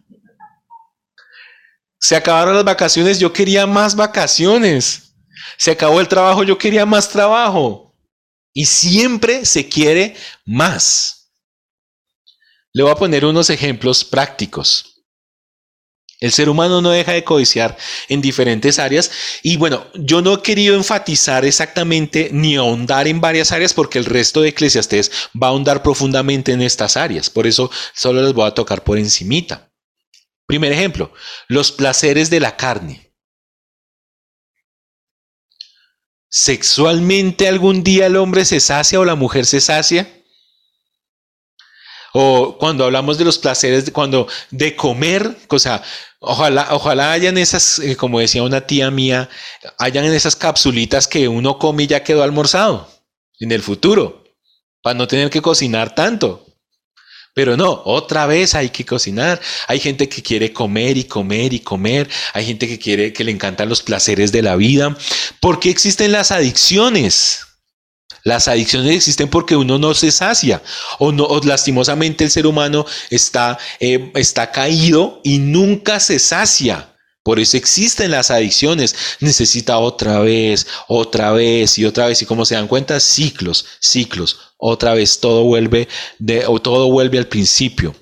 Se acabaron las vacaciones, yo quería más vacaciones. Se acabó el trabajo, yo quería más trabajo. Y siempre se quiere más. Le voy a poner unos ejemplos prácticos. El ser humano no deja de codiciar en diferentes áreas. Y bueno, yo no he querido enfatizar exactamente ni ahondar en varias áreas porque el resto de Eclesiastés va a ahondar profundamente en estas áreas. Por eso solo les voy a tocar por encimita. Primer ejemplo, los placeres de la carne. ¿Sexualmente algún día el hombre se sacia o la mujer se sacia? O cuando hablamos de los placeres, de, cuando de comer, o sea, ojalá, ojalá hayan esas, eh, como decía una tía mía, hayan esas capsulitas que uno come y ya quedó almorzado en el futuro, para no tener que cocinar tanto. Pero no, otra vez hay que cocinar. Hay gente que quiere comer y comer y comer. Hay gente que quiere, que le encantan los placeres de la vida. ¿Por qué existen las adicciones? Las adicciones existen porque uno no se sacia. O, no, o lastimosamente el ser humano está, eh, está caído y nunca se sacia. Por eso existen las adicciones. Necesita otra vez, otra vez y otra vez. Y como se dan cuenta, ciclos, ciclos. Otra vez todo vuelve, de, o todo vuelve al principio.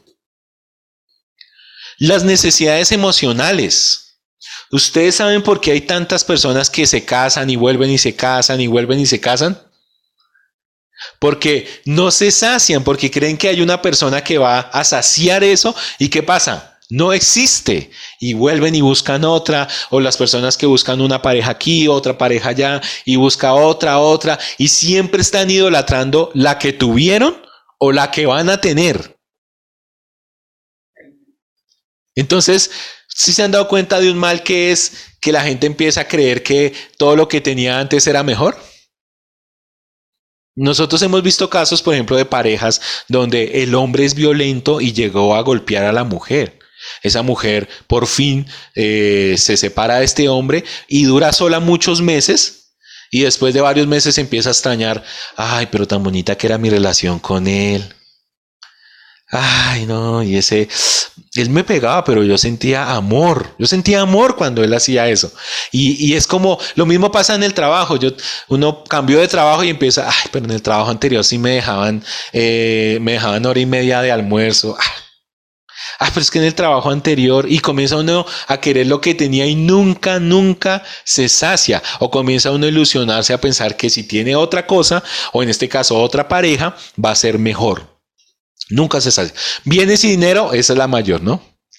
Las necesidades emocionales. ¿Ustedes saben por qué hay tantas personas que se casan y vuelven y se casan y vuelven y se casan? Porque no se sacian, porque creen que hay una persona que va a saciar eso. ¿Y qué pasa? No existe y vuelven y buscan otra, o las personas que buscan una pareja aquí, otra pareja allá y busca otra, otra y siempre están idolatrando la que tuvieron o la que van a tener. Entonces, ¿sí se han dado cuenta de un mal que es que la gente empieza a creer que todo lo que tenía antes era mejor? Nosotros hemos visto casos, por ejemplo, de parejas donde el hombre es violento y llegó a golpear a la mujer. Esa mujer por fin eh, se separa de este hombre y dura sola muchos meses y después de varios meses empieza a extrañar, ay, pero tan bonita que era mi relación con él. Ay, no, y ese, él me pegaba, pero yo sentía amor, yo sentía amor cuando él hacía eso. Y, y es como, lo mismo pasa en el trabajo, yo, uno cambió de trabajo y empieza, ay, pero en el trabajo anterior sí me dejaban, eh, me dejaban hora y media de almuerzo. Ah, Ah, pero es que en el trabajo anterior y comienza uno a querer lo que tenía y nunca, nunca se sacia. O comienza uno a ilusionarse a pensar que si tiene otra cosa, o en este caso otra pareja, va a ser mejor. Nunca se sacia. Bienes y dinero, esa es la mayor, ¿no?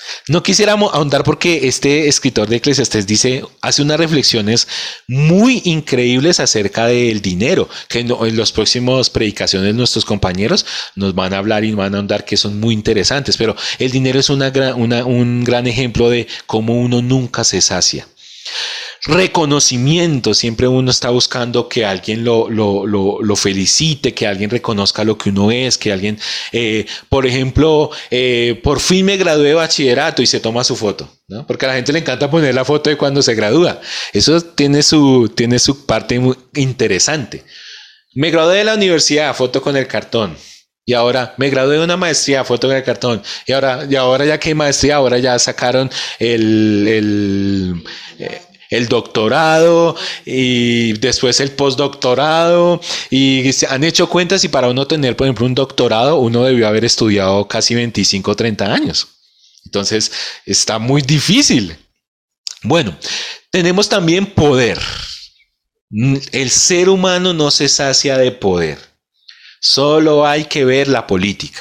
No quisiera ahondar porque este escritor de Eclesiastés dice, hace unas reflexiones muy increíbles acerca del dinero, que en, en las próximas predicaciones nuestros compañeros nos van a hablar y van a ahondar que son muy interesantes, pero el dinero es una, una, un gran ejemplo de cómo uno nunca se sacia. Reconocimiento, siempre uno está buscando que alguien lo, lo, lo, lo felicite, que alguien reconozca lo que uno es, que alguien, eh, por ejemplo, eh, por fin me gradué de bachillerato y se toma su foto, ¿no? Porque a la gente le encanta poner la foto de cuando se gradúa. Eso tiene su, tiene su parte muy interesante. Me gradué de la universidad, foto con el cartón. Y ahora me gradué de una maestría, foto con el cartón. Y ahora, y ahora ya que hay maestría, ahora ya sacaron el, el eh, el doctorado y después el postdoctorado y se han hecho cuentas y para uno tener, por ejemplo, un doctorado, uno debió haber estudiado casi veinticinco o treinta años. Entonces, está muy difícil. Bueno, tenemos también poder. El ser humano no se sacia de poder. Solo hay que ver la política.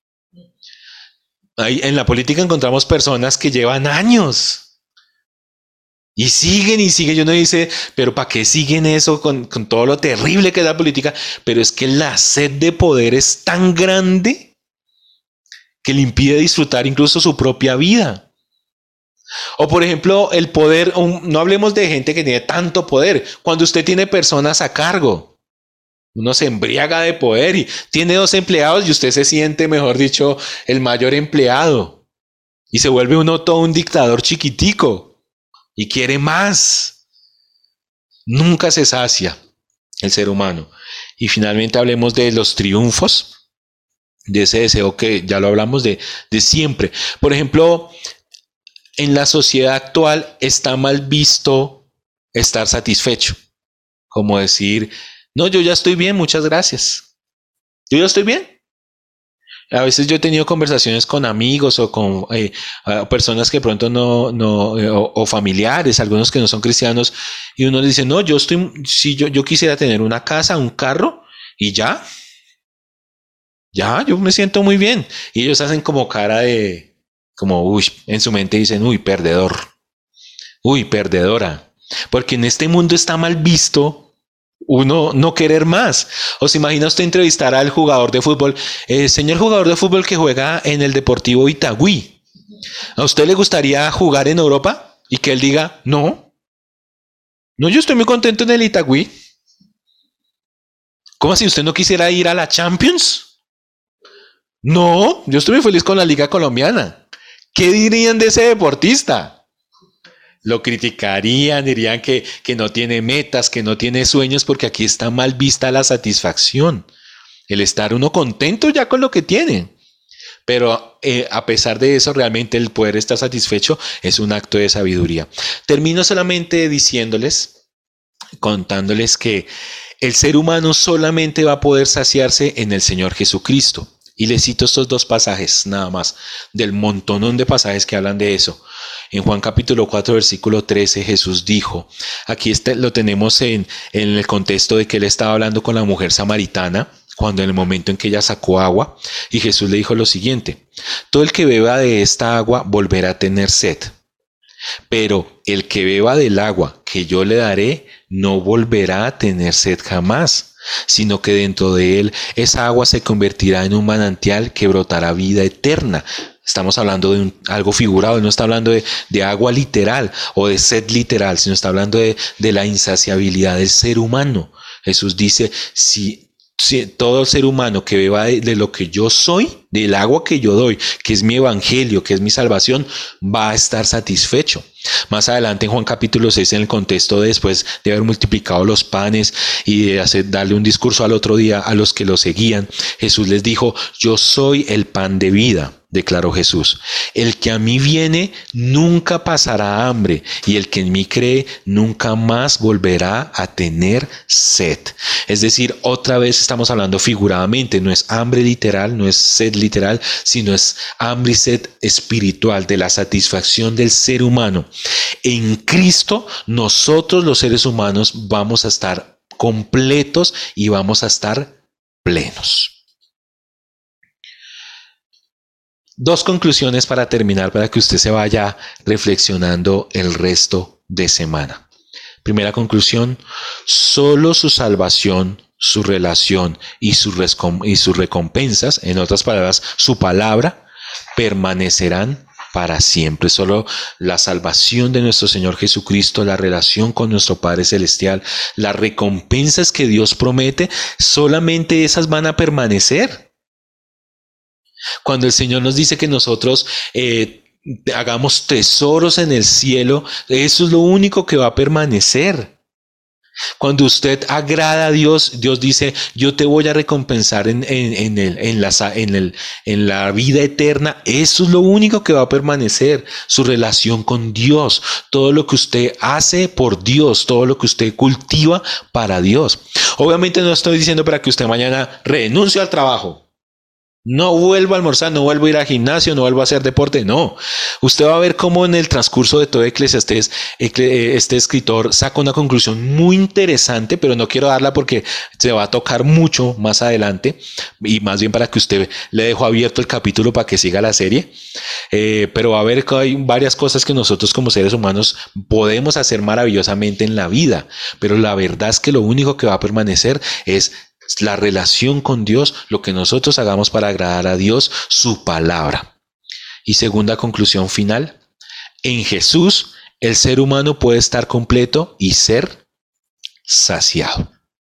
Ahí, en la política encontramos personas que llevan años y siguen y siguen. Yo no dice, pero ¿para qué siguen eso con, con todo lo terrible que es la política? Pero es que la sed de poder es tan grande que le impide disfrutar incluso su propia vida. O por ejemplo, el poder, no hablemos de gente que tiene tanto poder. Cuando usted tiene personas a cargo, uno se embriaga de poder y tiene dos empleados y usted se siente, mejor dicho, el mayor empleado. Y se vuelve uno todo un dictador chiquitico. Y quiere más. Nunca se sacia el ser humano. Y finalmente hablemos de los triunfos, de ese deseo que ya lo hablamos de, de siempre. Por ejemplo, en la sociedad actual está mal visto estar satisfecho. Como decir, no, yo ya estoy bien, muchas gracias. Yo ya estoy bien. A veces yo he tenido conversaciones con amigos o con eh, personas que pronto no, no eh, o, o familiares, algunos que no son cristianos, y uno les dice, no, yo estoy, si yo, yo quisiera tener una casa, un carro, y ya, ya, yo me siento muy bien. Y ellos hacen como cara de, como, uy, en su mente dicen, uy, perdedor, uy, perdedora, porque en este mundo está mal visto uno no querer más. ¿O se imagina usted entrevistar al jugador de fútbol? Eh, señor jugador de fútbol que juega en el Deportivo Itagüí, ¿a usted le gustaría jugar en Europa? Y que él diga, no, no, yo estoy muy contento en el Itagüí. ¿Cómo si usted no quisiera ir a la Champions? No, yo estoy muy feliz con la Liga Colombiana. ¿Qué dirían de ese deportista? Lo criticarían, dirían que, que no tiene metas, que no tiene sueños, porque aquí está mal vista la satisfacción. El estar uno contento ya con lo que tiene. Pero eh, a pesar de eso, realmente el poder estar satisfecho es un acto de sabiduría. Termino solamente diciéndoles, contándoles que el ser humano solamente va a poder saciarse en el Señor Jesucristo. Y les cito estos dos pasajes nada más, del montonón de pasajes que hablan de eso. En Juan capítulo cuatro, versículo trece, Jesús dijo, aquí este, lo tenemos en, en el contexto de que él estaba hablando con la mujer samaritana, cuando en el momento en que ella sacó agua, y Jesús le dijo lo siguiente, todo el que beba de esta agua volverá a tener sed, pero el que beba del agua que yo le daré no volverá a tener sed jamás, sino que dentro de él esa agua se convertirá en un manantial que brotará vida eterna. Estamos hablando de un, algo figurado, no está hablando de, de agua literal o de sed literal, sino está hablando de, de la insaciabilidad del ser humano. Jesús dice, si, si todo ser humano que beba de, de lo que yo soy, del agua que yo doy, que es mi evangelio, que es mi salvación, va a estar satisfecho. Más adelante en Juan capítulo seis, en el contexto de después de haber multiplicado los panes y de hacer, darle un discurso al otro día a los que lo seguían, Jesús les dijo, yo soy el pan de vida, declaró Jesús. El que a mí viene nunca pasará hambre y el que en mí cree nunca más volverá a tener sed. Es decir, otra vez estamos hablando figuradamente, no es hambre literal, no es sed literal, sino es hambre y sed espiritual de la satisfacción del ser humano. En Cristo nosotros los seres humanos vamos a estar completos y vamos a estar plenos. Dos conclusiones para terminar, para que usted se vaya reflexionando el resto de semana. Primera conclusión, solo su salvación, su relación y, su y sus recompensas, en otras palabras, su palabra, permanecerán para siempre. Solo la salvación de nuestro Señor Jesucristo, la relación con nuestro Padre Celestial, las recompensas que Dios promete, solamente esas van a permanecer. Cuando el Señor nos dice que nosotros eh, hagamos tesoros en el cielo, eso es lo único que va a permanecer. Cuando usted agrada a Dios, Dios dice, yo te voy a recompensar en, en, en, el, en, la, en, el, en la vida eterna. Eso es lo único que va a permanecer, su relación con Dios, todo lo que usted hace por Dios, todo lo que usted cultiva para Dios. Obviamente no estoy diciendo para que usted mañana renuncie al trabajo. No vuelvo a almorzar, no vuelvo a ir al gimnasio, no vuelvo a hacer deporte, no. Usted va a ver cómo en el transcurso de todo Eclesiastés, este escritor saca una conclusión muy interesante, pero no quiero darla porque se va a tocar mucho más adelante, y más bien para que usted le dejo abierto el capítulo para que siga la serie. Eh, pero va a ver que hay varias cosas que nosotros como seres humanos podemos hacer maravillosamente en la vida, pero la verdad es que lo único que va a permanecer es la relación con Dios, lo que nosotros hagamos para agradar a Dios, su palabra. Y segunda conclusión final, en Jesús el ser humano puede estar completo y ser saciado.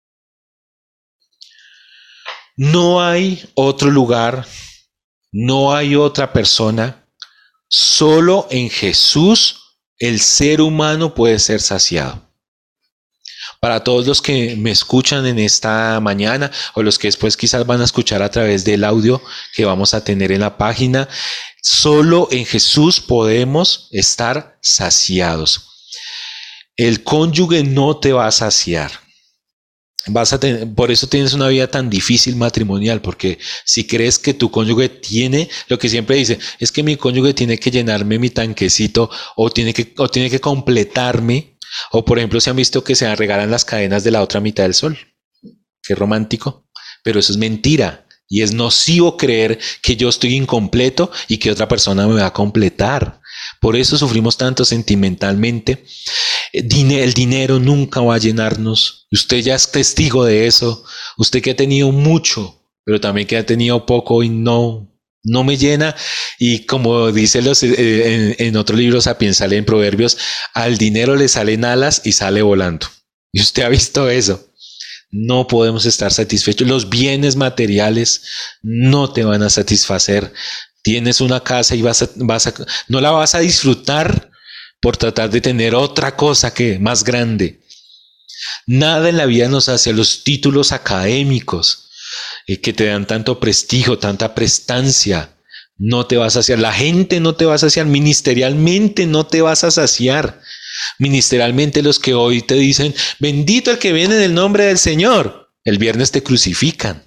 No hay otro lugar, no hay otra persona, solo en Jesús el ser humano puede ser saciado. Para todos los que me escuchan en esta mañana o los que después quizás van a escuchar a través del audio que vamos a tener en la página, solo en Jesús podemos estar saciados. El cónyuge no te va a saciar. Vas a tener, por eso tienes una vida tan difícil matrimonial, porque si crees que tu cónyuge tiene, lo que siempre dice, es que mi cónyuge tiene que llenarme mi tanquecito o tiene que, o tiene que completarme. O por ejemplo, se han visto que se regalan las cadenas de la otra mitad del sol. Qué romántico. Pero eso es mentira. Y es nocivo creer que yo estoy incompleto y que otra persona me va a completar. Por eso sufrimos tanto sentimentalmente. El dinero nunca va a llenarnos. Usted ya es testigo de eso. Usted que ha tenido mucho, pero también que ha tenido poco y no... No me llena, y como dice los, eh, en, en otro libro Sapiens sale en Proverbios, al dinero le salen alas y sale volando. Y usted ha visto eso. No podemos estar satisfechos. Los bienes materiales no te van a satisfacer. Tienes una casa y vas a, vas a, no la vas a disfrutar por tratar de tener otra cosa que más grande. Nada en la vida nos hace los títulos académicos que te dan tanto prestigio, tanta prestancia, no te vas a saciar. La gente no te va a saciar, ministerialmente no te vas a saciar. Ministerialmente los que hoy te dicen, bendito el que viene en el nombre del Señor, el viernes te crucifican.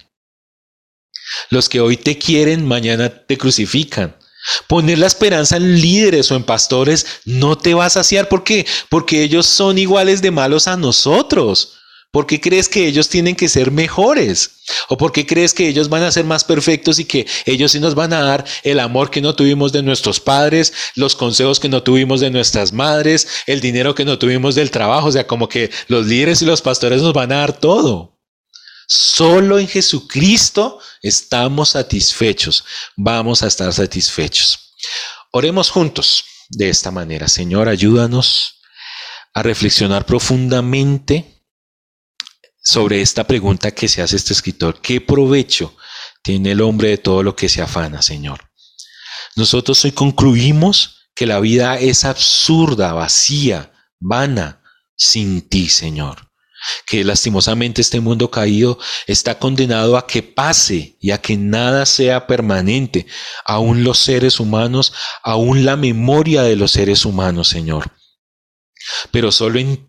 Los que hoy te quieren, mañana te crucifican. Poner la esperanza en líderes o en pastores no te va a saciar. ¿Por qué? Porque ellos son iguales de malos a nosotros. ¿Por qué crees que ellos tienen que ser mejores? ¿O por qué crees que ellos van a ser más perfectos y que ellos sí nos van a dar el amor que no tuvimos de nuestros padres, los consejos que no tuvimos de nuestras madres, el dinero que no tuvimos del trabajo? O sea, como que los líderes y los pastores nos van a dar todo. Solo en Jesucristo estamos satisfechos. Vamos a estar satisfechos. Oremos juntos de esta manera. Señor, ayúdanos a reflexionar profundamente sobre esta pregunta que se hace este escritor. ¿Qué provecho tiene el hombre de todo lo que se afana, Señor? Nosotros hoy concluimos que la vida es absurda, vacía, vana, sin ti, Señor. Que lastimosamente este mundo caído está condenado a que pase y a que nada sea permanente. Aún los seres humanos, aún la memoria de los seres humanos, Señor. Pero solo en ti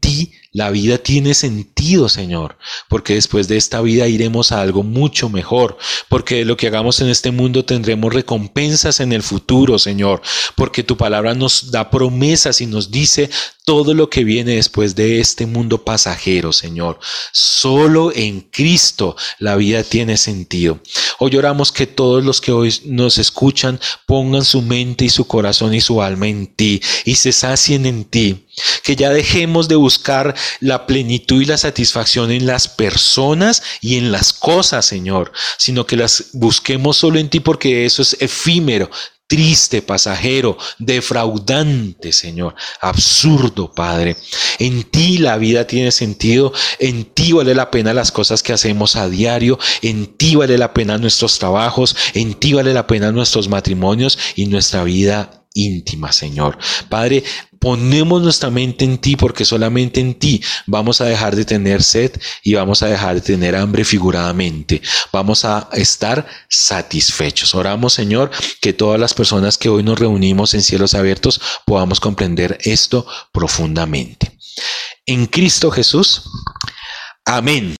La vida tiene sentido, Señor, porque después de esta vida iremos a algo mucho mejor, porque de lo que hagamos en este mundo tendremos recompensas en el futuro, Señor, porque tu palabra nos da promesas y nos dice todo lo que viene después de este mundo pasajero, Señor. Solo en Cristo la vida tiene sentido. Hoy oramos que todos los que hoy nos escuchan pongan su mente y su corazón y su alma en ti y se sacien en ti. Que ya dejemos de buscar la plenitud y la satisfacción en las personas y en las cosas, Señor, sino que las busquemos solo en ti, porque eso es efímero, triste, pasajero, defraudante, Señor, absurdo, Padre. En ti la vida tiene sentido, en ti vale la pena las cosas que hacemos a diario, en ti vale la pena nuestros trabajos, en ti vale la pena nuestros matrimonios y nuestra vida íntima, Señor. Padre, ponemos nuestra mente en ti, porque solamente en ti vamos a dejar de tener sed y vamos a dejar de tener hambre figuradamente. Vamos a estar satisfechos. Oramos, Señor, que todas las personas que hoy nos reunimos en Cielos Abiertos podamos comprender esto profundamente. En Cristo Jesús. Amén.